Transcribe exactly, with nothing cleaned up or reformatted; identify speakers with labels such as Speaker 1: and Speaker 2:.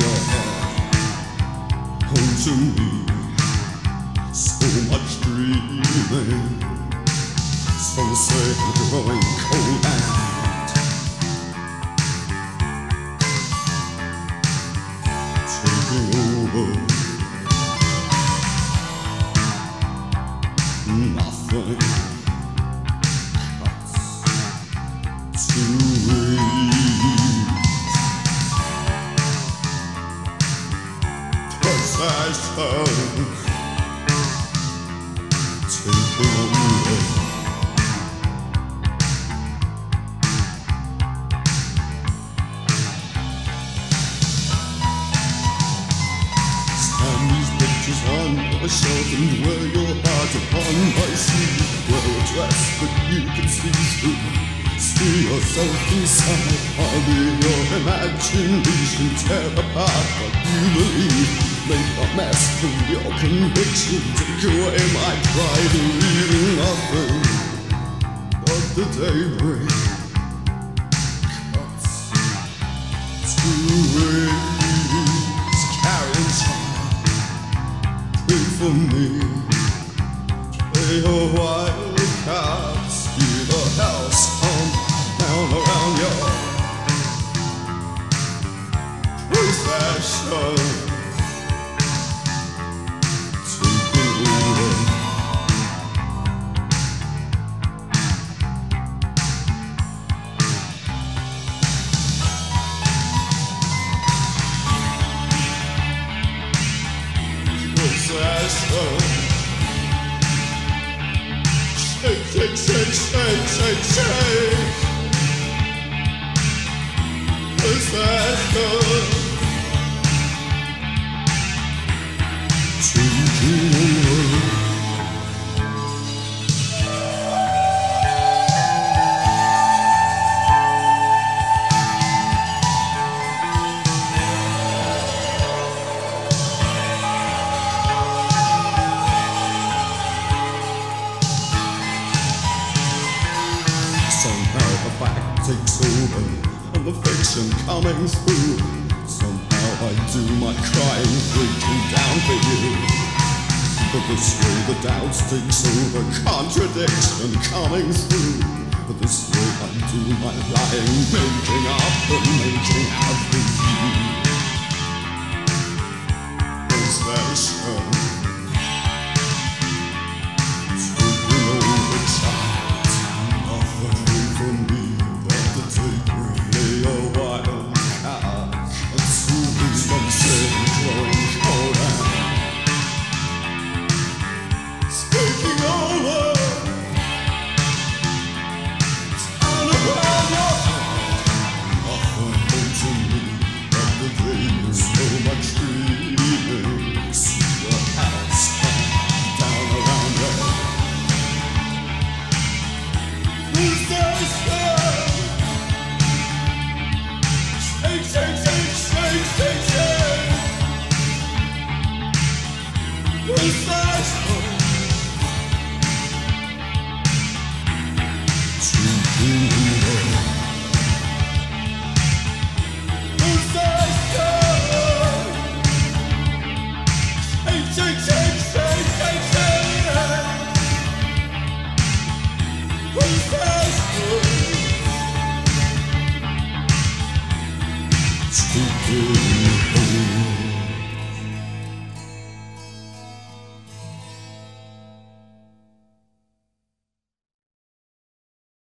Speaker 1: your head home to me. So much dreaming, some say growing cold and taking over. Nothing cuts to reach. Possession taking over. Stand these pictures on my shelf and wear your heart upon my sleeve. Wear a dress that you can see through. See yourself inside. I'll be your imagination. Tear apart what you believe. Make a mess of your conviction. Take away my pride and leaving nothing but the daybreak cuts to waves. Carrying child, pray for me. Play a wild cards. Feel the house come down around your possession. Possession. Shake, shake, shake, shake, shake, shake. Possession. Taking over. Somehow the fact takes over and the fiction coming through. Somehow I do my crying, breaking down for you. But this way the doubt takes over, contradiction coming through. But this way I do my lying, making up and making out for you. Possession. To